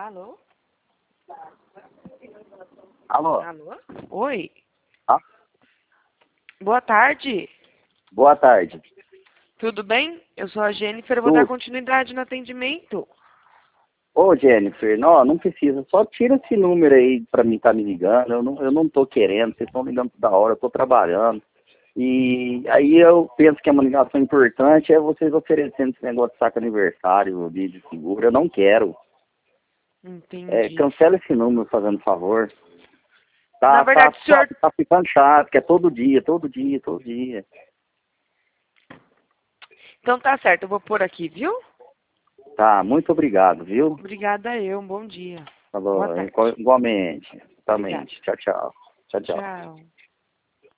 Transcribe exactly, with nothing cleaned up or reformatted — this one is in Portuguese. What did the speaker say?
Alô? Alô? Alô? Oi. Ah, Boa tarde. boa tarde. Tudo bem? Eu sou a Jennifer, eu vou dar Tudo. continuidade no atendimento. Ô, Jennifer, não, não precisa. Só tira esse número aí pra mim estar me ligando. Eu não, eu não tô querendo, vocês estão ligando toda hora, eu tô trabalhando. E aí eu penso que é uma ligação importante, é vocês oferecendo esse negócio de saco aniversário, vídeo seguro. Eu não quero. É, Entendi. cancela esse número, fazendo favor. Tá, Na verdade, tá, o senhor... tá, tá ficando chato, que é todo dia, todo dia, todo dia. Então tá certo, eu vou pôr aqui, viu? Tá, muito obrigado, viu? Obrigada eu, um bom dia. Boa Falou, tarde. igualmente, Obrigada. totalmente. Tchau, tchau. Tchau, tchau. Tchau.